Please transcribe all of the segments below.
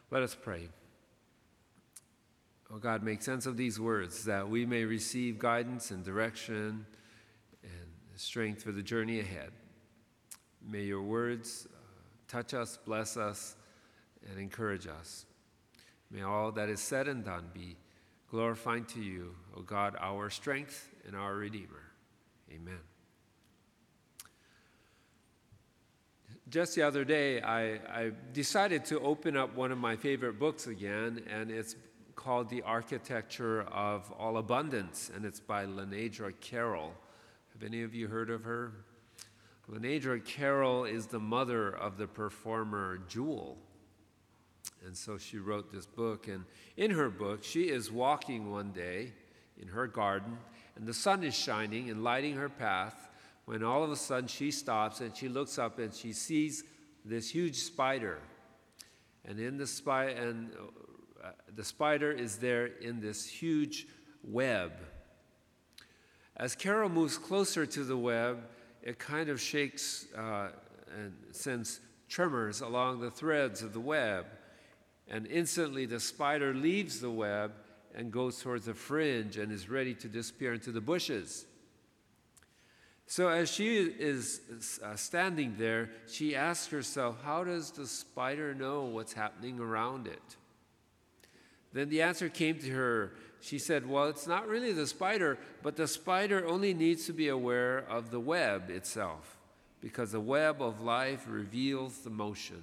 Let us pray. Oh God, make sense of these words that we may receive guidance and direction and strength for the journey ahead. May your words touch us, bless us, and encourage us. May all that is said and done be glorifying to you, O God, our strength and our Redeemer. Amen. Just the other day, I decided to open up one of my favorite books again, and it's called The Architecture of All Abundance, and it's by Lenedra Carroll. Have any of you heard of her? Lenedra Carroll is the mother of the performer Jewel. And so she wrote this book, and in her book, she is walking one day in her garden, and the sun is shining and lighting her path, when all of a sudden she stops and she looks up and she sees this huge spider. And the spider is there in this huge web. As Carol moves closer to the web, it kind of shakes and sends tremors along the threads of the web. And instantly the spider leaves the web and goes towards the fringe and is ready to disappear into the bushes. So as she is standing there, she asks herself, how does the spider know what's happening around it? Then the answer came to her. She said, well, it's not really the spider, but the spider only needs to be aware of the web itself, because the web of life reveals the motion.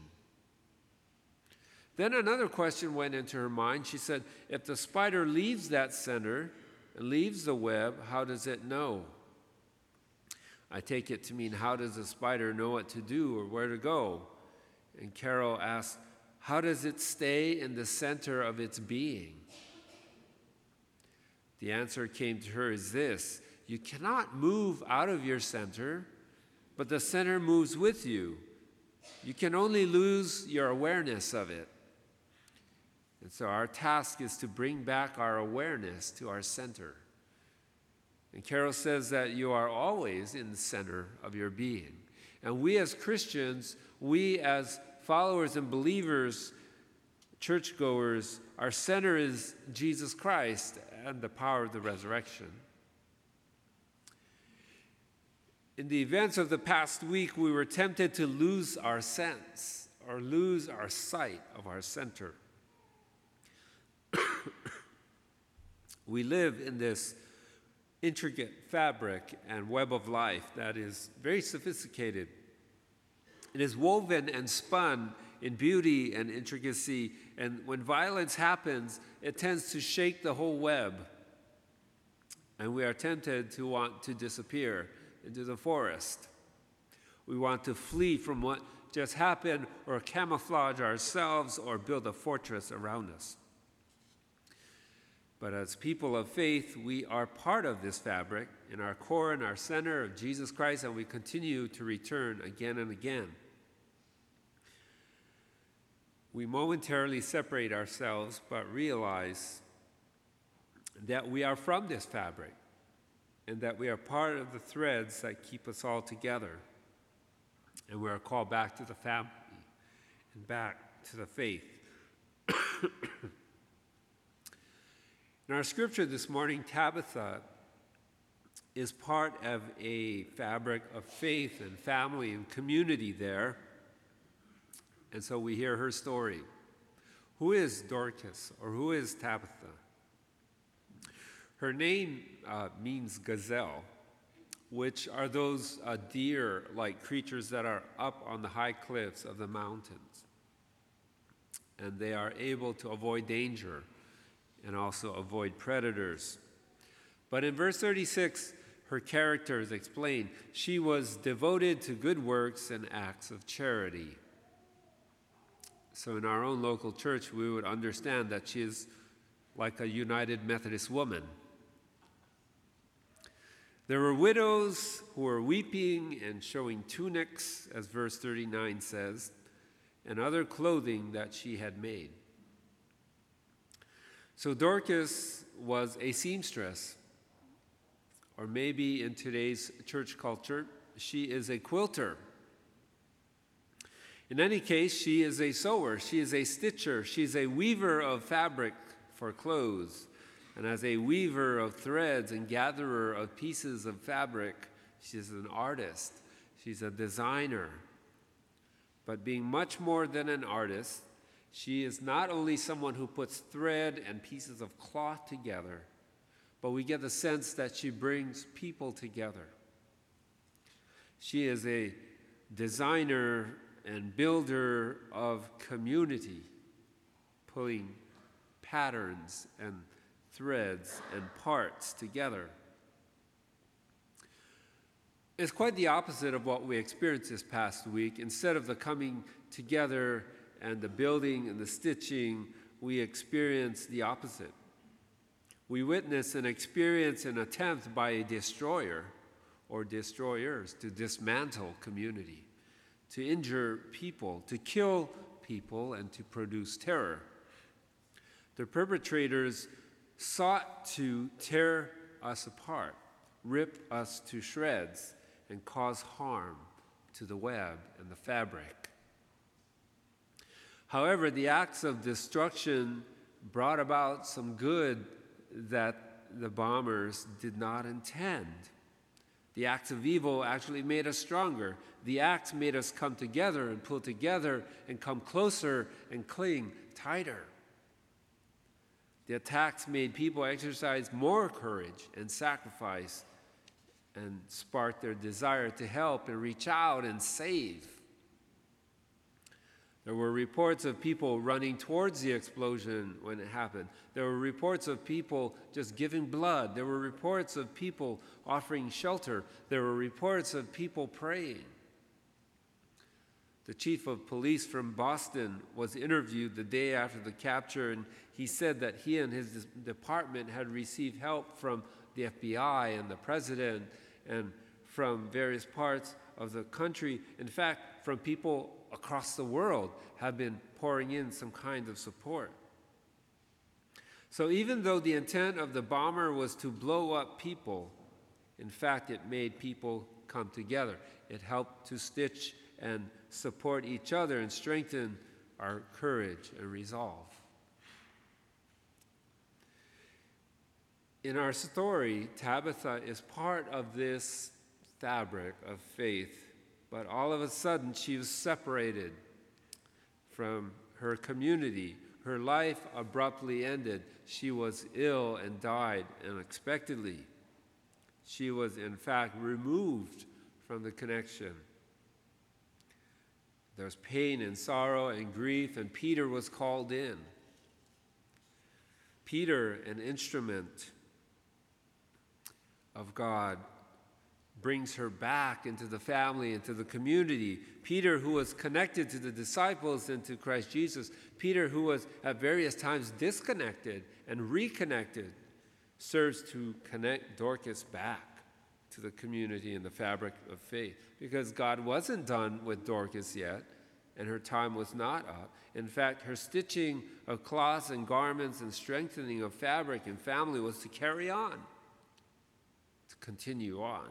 Then another question went into her mind. She said, if the spider leaves that center, leaves the web, how does it know? I take it to mean, how does the spider know what to do or where to go? And Carol asked, how does it stay in the center of its being? The answer came to her is this: you cannot move out of your center, but the center moves with you. You can only lose your awareness of it. And so our task is to bring back our awareness to our center. And Carol says that you are always in the center of your being. And we as Christians, we as followers and believers, churchgoers, our center is Jesus Christ and the power of the resurrection. In the events of the past week, we were tempted to lose our sense or lose our sight of our center. We live in this intricate fabric and web of life that is very sophisticated. It is woven and spun in beauty and intricacy, and when violence happens, it tends to shake the whole web. And we are tempted to want to disappear into the forest. We want to flee from what just happened, or camouflage ourselves, or build a fortress around us. But as people of faith, we are part of this fabric in our core and our center of Jesus Christ, and we continue to return again and again. We momentarily separate ourselves, but realize that we are from this fabric and that we are part of the threads that keep us all together. And we are called back to the family and back to the faith. In our scripture this morning, Tabitha is part of a fabric of faith and family and community there. And so we hear her story. Who is Dorcas, or who is Tabitha? Her name means gazelle, which are those deer-like creatures that are up on the high cliffs of the mountains. And they are able to avoid danger and also avoid predators. But in verse 36, her character is explained. She was devoted to good works and acts of charity. So in our own local church, we would understand that she is like a United Methodist woman. There were widows who were weeping and showing tunics, as verse 39 says, and other clothing that she had made. So Dorcas was a seamstress, or maybe in today's church culture, she is a quilter. In any case, she is a sewer, she is a stitcher, she is a weaver of fabric for clothes. And as a weaver of threads and gatherer of pieces of fabric, she's an artist, she's a designer. But being much more than an artist, she is not only someone who puts thread and pieces of cloth together, but we get the sense that she brings people together. She is a designer and builder of community, pulling patterns and threads and parts together. It's quite the opposite of what we experienced this past week. Instead of the coming together and the building and the stitching, we experienced the opposite. We witnessed and experienced an attempt by a destroyer or destroyers to dismantle community, to injure people, to kill people, and to produce terror. The perpetrators sought to tear us apart, rip us to shreds, and cause harm to the web and the fabric. However, the acts of destruction brought about some good that the bombers did not intend. The acts of evil actually made us stronger. The acts made us come together and pull together and come closer and cling tighter. The attacks made people exercise more courage and sacrifice and sparked their desire to help and reach out and save. There were reports of people running towards the explosion when it happened. There were reports of people just giving blood. There were reports of people offering shelter. There were reports of people praying. The chief of police from Boston was interviewed the day after the capture, and he said that he and his department had received help from the FBI and the president and from various parts of the country. In fact, from people across the world have been pouring in some kind of support. So even though the intent of the bomber was to blow up people, in fact, it made people come together. It helped to stitch and support each other and strengthen our courage and resolve. In our story, Tabitha is part of this fabric of faith, but all of a sudden she was separated from her community. Her life abruptly ended. She was ill and died unexpectedly. She was, in fact, removed from the connection. There was pain and sorrow and grief, and Peter was called in. Peter, an instrument of God, brings her back into the family, into the community. Peter, who was connected to the disciples and to Christ Jesus. Peter, who was at various times disconnected and reconnected, serves to connect Dorcas back to the community and the fabric of faith. Because God wasn't done with Dorcas yet, and her time was not up. In fact, her stitching of cloths and garments and strengthening of fabric and family was to carry on, to continue on.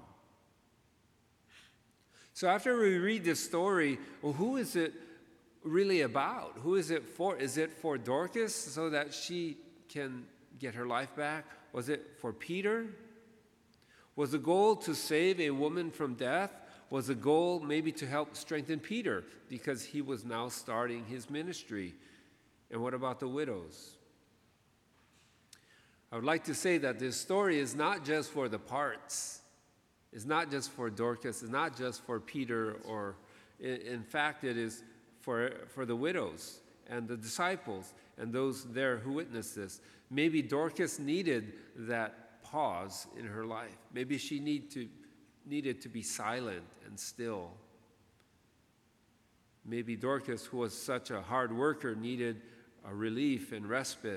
So after we read this story, well, who is it really about? Who is it for? Is it for Dorcas so that she can get her life back? Was it for Peter? Was the goal to save a woman from death? Was the goal maybe to help strengthen Peter because he was now starting his ministry? And what about the widows? I would like to say that this story is not just for the parts. It's not just for Dorcas. It's not just for Peter. Or, in fact, it is for the widows and the disciples and those there who witnessed this. Maybe Dorcas needed that pause in her life. Maybe she needed to be silent and still. Maybe Dorcas, who was such a hard worker, needed a relief and respite.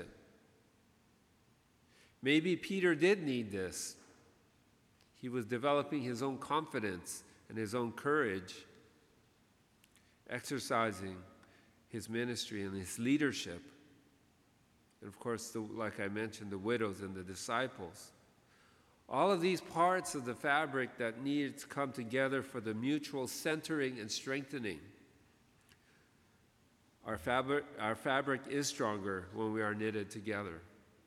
Maybe Peter did need this. He was developing his own confidence and his own courage, exercising his ministry and his leadership. And of course, like I mentioned, the widows and the disciples. All of these parts of the fabric that needed to come together for the mutual centering and strengthening. Our fabric is stronger when we are knitted together.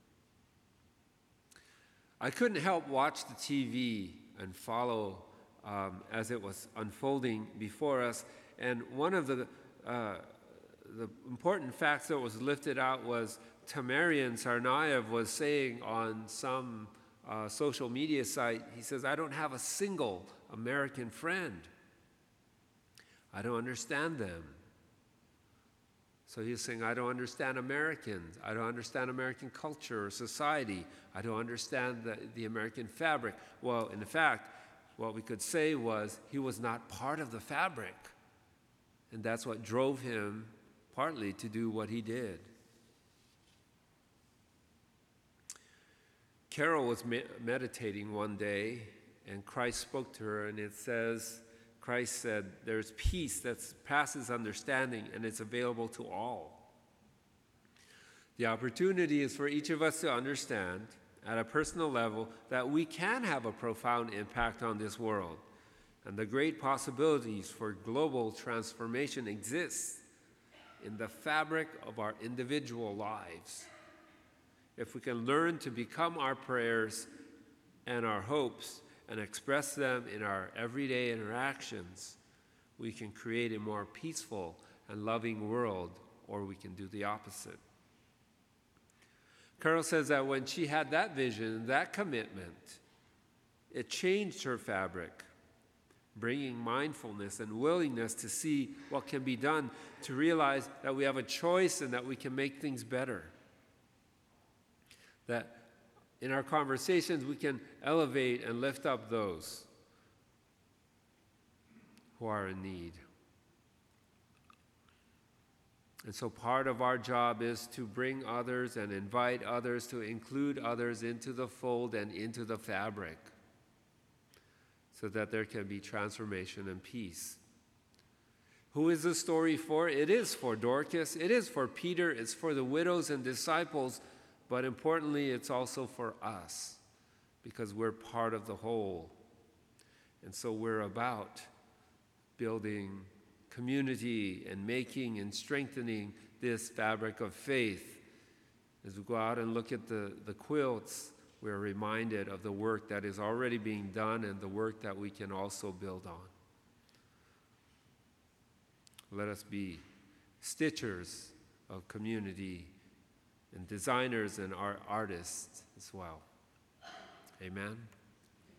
I couldn't help watch the TV and follow as it was unfolding before us. And one of the important facts that was lifted out was Tamarian Tsarnaev was saying on some social media site, he says, "I don't have a single American friend. I don't understand them." So he's saying, I don't understand Americans. I don't understand American culture or society. I don't understand the American fabric. Well, in fact, what we could say was he was not part of the fabric. And that's what drove him partly to do what he did. Carol was meditating one day, and Christ spoke to her, and it says, Christ said, there's peace that passes understanding, and it's available to all. The opportunity is for each of us to understand at a personal level that we can have a profound impact on this world, and the great possibilities for global transformation exist in the fabric of our individual lives. If we can learn to become our prayers and our hopes and express them in our everyday interactions, we can create a more peaceful and loving world, or we can do the opposite. Carol says that when she had that vision, that commitment, it changed her fabric, bringing mindfulness and willingness to see what can be done, to realize that we have a choice and that we can make things better. That in our conversations, we can elevate and lift up those who are in need. And so part of our job is to bring others and invite others, to include others into the fold and into the fabric, so that there can be transformation and peace. Who is the story for? It is for Dorcas, it is for Peter, it's for the widows and disciples, but importantly, it's also for us, because we're part of the whole. And so we're about building community and making and strengthening this fabric of faith. As we go out and look at the quilts, we're reminded of the work that is already being done and the work that we can also build on. Let us be stitchers of community and designers and artists as well. Amen.